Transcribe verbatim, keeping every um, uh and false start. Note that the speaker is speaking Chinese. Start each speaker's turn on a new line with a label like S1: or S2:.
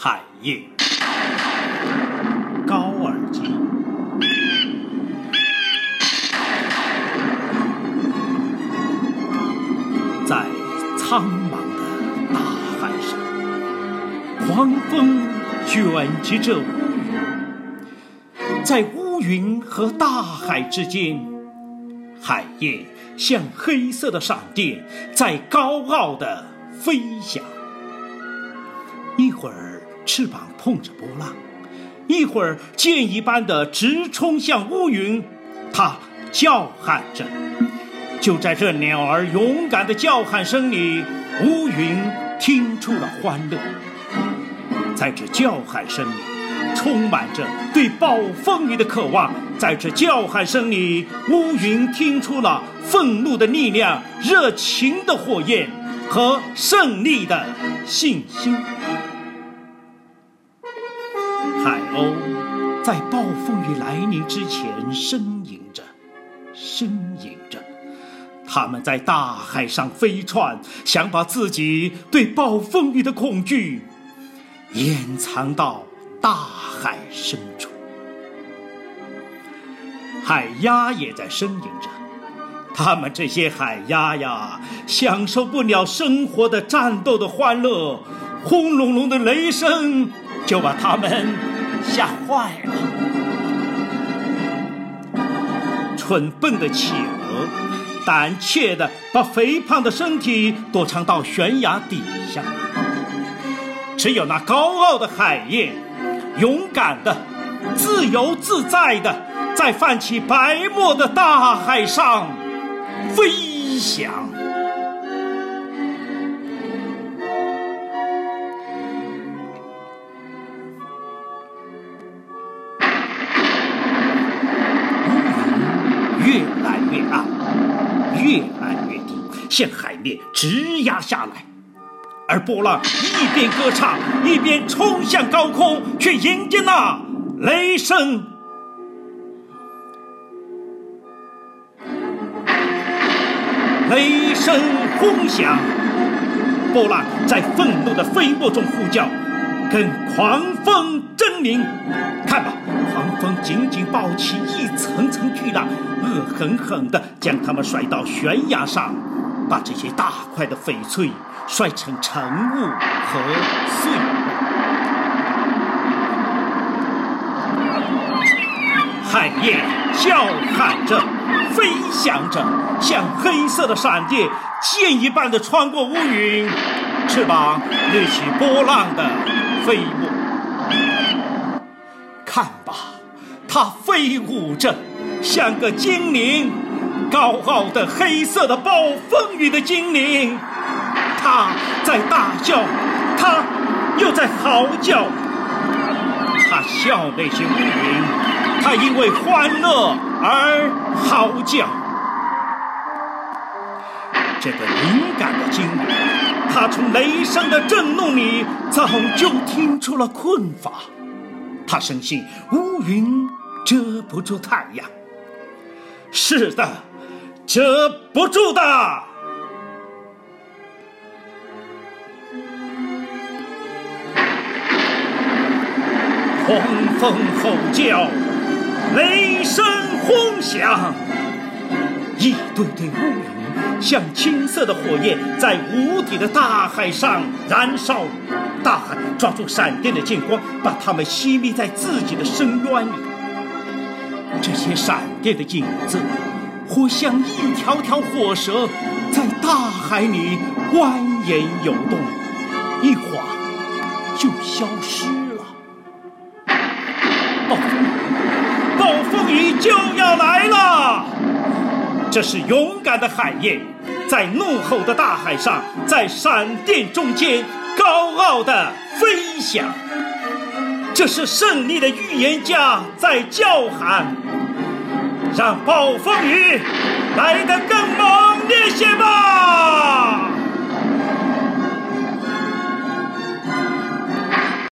S1: 海夜，高尔基。在苍茫的大海上，狂风卷集着乌云，在乌云和大海之间，海夜像黑色的闪电，在高傲地飞翔。一会儿翅膀碰着波浪，一会儿箭一般的直冲向乌云，它叫喊着。就在这鸟儿勇敢的叫喊声里，乌云听出了欢乐。在这叫喊声里，充满着对暴风雨的渴望。在这叫喊声里，乌云听出了愤怒的力量、热情的火焰和胜利的信心。海鸥在暴风雨来临之前呻吟着，呻吟着。他们在大海上飞窜，想把自己对暴风雨的恐惧掩藏到大海深处。海鸭也在呻吟着，他们这些海鸭呀，享受不了生活的战斗的欢乐，轰隆隆的雷声就把他们吓坏了。蠢笨的企鹅胆怯地把肥胖的身体躲藏到悬崖底下，只有那高傲的海燕，勇敢的、自由自在的，在泛起白沫的大海上飞翔。乌云越来越暗，越来越低，向海面直压下来，而波浪一边歌唱，一边冲向高空，去迎接那雷声。雷声轰响，波浪在愤怒的飞沫中呼叫，跟狂风争鸣。看吧，狂风紧紧抱起一层层巨浪，恶狠狠地将它们甩到悬崖上，把这些大块的翡翠摔成尘雾和碎末。海燕叫喊着，飞翔着，像黑色的闪电，箭一般地穿过乌云，翅膀掠起波浪的飞沫。看吧，它飞舞着，像个精灵，高傲的黑色的暴风雨的精灵。它在大叫，它又在嚎叫。它笑那些乌云，它因为欢乐而嚎叫。这个敏感的精灵，它从雷声的震动里早就听出了困乏。他深信乌云遮不住太阳，是的，遮不住的。狂风吼叫，雷声轰响，一堆堆乌云像青色的火焰，在无底的大海上燃烧。大海抓住闪电的剑光，把它们熄灭在自己的深渊里。这些闪电的影子，或像一条条火蛇，在大海里蜿蜒游动，一会儿就消失了。暴风雨，暴风雨就要来了！这是勇敢的海燕，在怒吼的大海上，在闪电中间高傲地飞翔。这是胜利的预言家在叫喊，让暴风雨来得更猛烈些吧！